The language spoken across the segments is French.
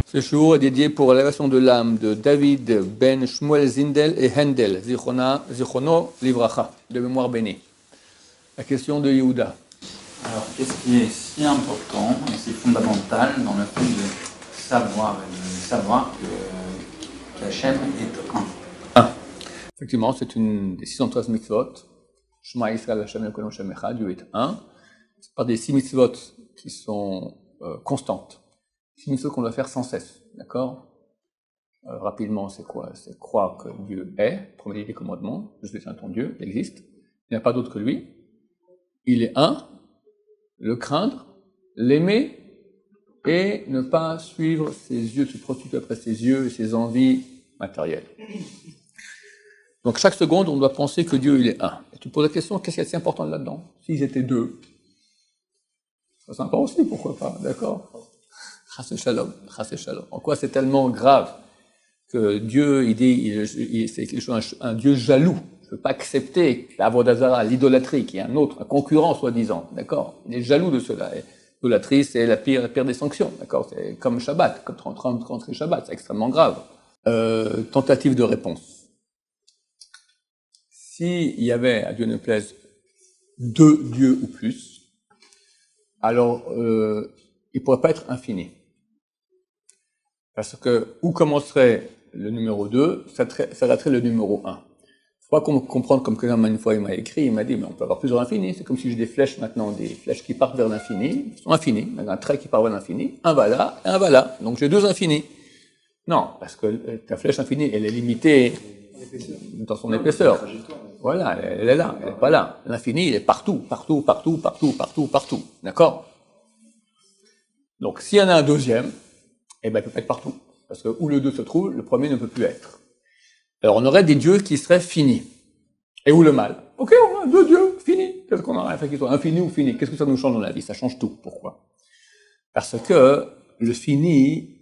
Ce shiur est dédié pour l'élévation de l'âme de David ben Shmuel Zindel et Hendel, Zichrono Livracha, de mémoire bénie. La question de Yehuda. Alors, qu'est-ce qui est si important et si fondamental dans le fait de savoir qu'Hachem est un? Effectivement, c'est une des 613 mitzvot. Shema Yisrael Hashem Elokeinu Hashem Echad, Dieu est un. C'est pas des 6 mitzvot qui sont constantes. 6 mitzvot qu'on doit faire sans cesse, d'accord? Rapidement, c'est quoi? C'est croire que Dieu est, premier des commandements, je suis un ton Dieu, il existe, il n'y a pas d'autre que lui, il est un, le craindre, l'aimer, et ne pas suivre ses yeux, se prostituer après ses yeux et ses envies matérielles. Donc chaque seconde, on doit penser que Dieu, il est un. Et tu poses la question, qu'est-ce qui est si important là-dedans? S'ils étaient deux, c'est sympa aussi, pourquoi pas, d'accord? Chassé shalom. En quoi c'est tellement grave que Dieu, il dit, c'est un Dieu jaloux. Je ne peux pas accepter l'Avodazara, l'idolâtrie, qui est un concurrent soi-disant, d'accord? Il est jaloux de cela. L'idolâtrie, c'est la pire des sanctions, d'accord? C'est comme Shabbat, comme rentrer Shabbat, c'est extrêmement grave. Tentative de réponse. S'il y avait, à Dieu ne plaise, 2 dieux ou plus, alors il ne pourrait pas être infini. Parce que où commencerait le numéro 2, s'arrêterait le numéro 1. Il faut pas comprendre comme quelqu'un une fois il m'a écrit, il m'a dit, mais on peut avoir plusieurs infinis, c'est comme si j'ai des flèches maintenant, des flèches qui partent vers l'infini, elles sont infinies, un trait qui part vers l'infini, un va là et un va là, donc j'ai 2 infinis. Non, parce que ta flèche infinie, elle est limitée dans son épaisseur. Voilà, elle est là, elle n'est pas là. L'infini, il est partout, d'accord? Donc s'il y en a un deuxième, eh ben, il peut pas être partout. Parce que où le 2 se trouve, le premier ne peut plus être. Alors, on aurait des dieux qui seraient finis. Et où le mal? Ok, on a 2 dieux finis. Qu'est-ce qu'on aurait fait qu'ils soient infinis ou finis? Qu'est-ce que ça nous change dans la vie? Ça change tout. Pourquoi? Parce que le fini,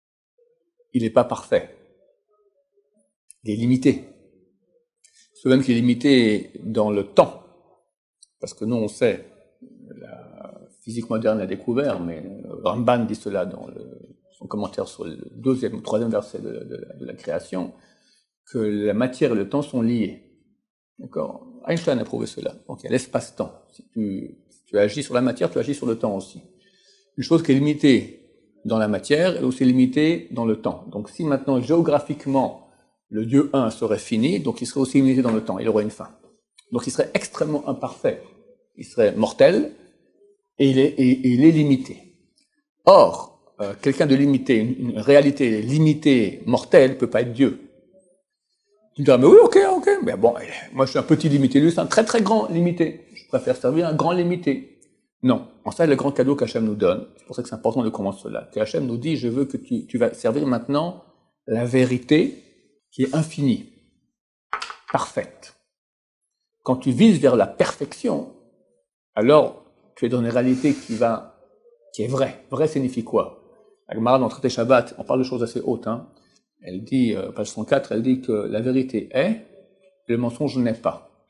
il n'est pas parfait. Il est limité. C'est même qu'il est limité dans le temps. Parce que nous, on sait, la physique moderne l'a découvert, mais Ramban dit cela dans son commentaire sur le 2e ou 3e verset de la création, que la matière et le temps sont liés. D'accord? Einstein a prouvé cela. Donc il y a l'espace-temps. Si tu agis sur la matière, tu agis sur le temps aussi. Une chose qui est limitée dans la matière est aussi limitée dans le temps. Donc si maintenant, géographiquement, le Dieu 1 serait fini, donc il serait aussi limité dans le temps, il aurait une fin. Donc il serait extrêmement imparfait. Il serait mortel, et il est limité. Or, quelqu'un de limité, une réalité limitée, mortelle, ne peut pas être Dieu. Tu me diras, mais oui, ok, mais bon, moi je suis un petit limité, lui c'est un très très grand limité. Je préfère servir un grand limité. Non, en ça, c'est le grand cadeau qu'Hachem nous donne. C'est pour ça que c'est important de commencer cela. Que Hachem nous dit, je veux que tu vas servir maintenant la vérité qui est infinie, parfaite. Quand tu vises vers la perfection, alors tu es dans une réalité qui est vraie. Vrai signifie quoi? La Gemara dans le traité Shabbat, on parle de choses assez hautes. Hein. Elle dit, page 104, elle dit que la vérité est, et le mensonge n'est pas.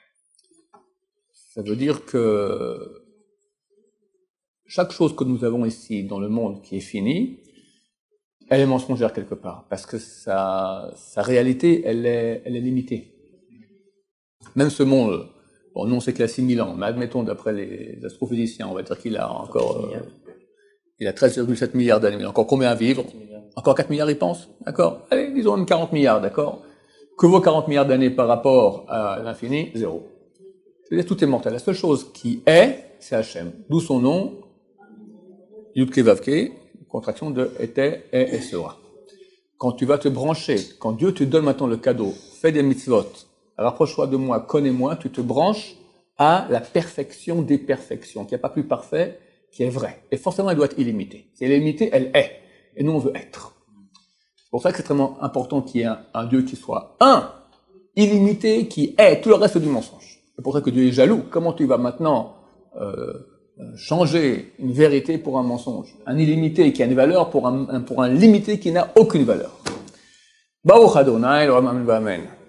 Ça veut dire que chaque chose que nous avons ici dans le monde qui est finie, elle est mensongère quelque part, parce que sa réalité, elle est limitée. Même ce monde, bon, nous on sait qu'il a 6000 ans, mais admettons d'après les astrophysiciens, on va dire qu'il a encore... il a 13,7 milliards d'années, mais encore combien à vivre? Encore 4 milliards, il pense? D'accord? Allez, disons même 40 milliards, d'accord? Que vaut 40 milliards d'années par rapport à l'infini? 0. C'est-à-dire tout est mortel. La seule chose qui est, c'est Hachem. D'où son nom, Yudke Vavke, contraction de était, est et sera. Quand tu vas te brancher, quand Dieu te donne maintenant le cadeau, fais des mitzvot, rapproche-toi de moi, connais-moi, tu te branches à la perfection des perfections, qui n'est pas plus parfait, qui est vrai. Et forcément, elle doit être illimitée. Si elle est limitée, elle est. Et nous, on veut être. C'est pour ça que c'est extrêmement important qu'il y ait un Dieu qui soit illimité, qui est tout le reste du mensonge. C'est pour ça que Dieu est jaloux. Comment tu vas maintenant changer une vérité pour un mensonge? Un illimité qui a une valeur pour un limité qui n'a aucune valeur. Baruch Adonai, Amen.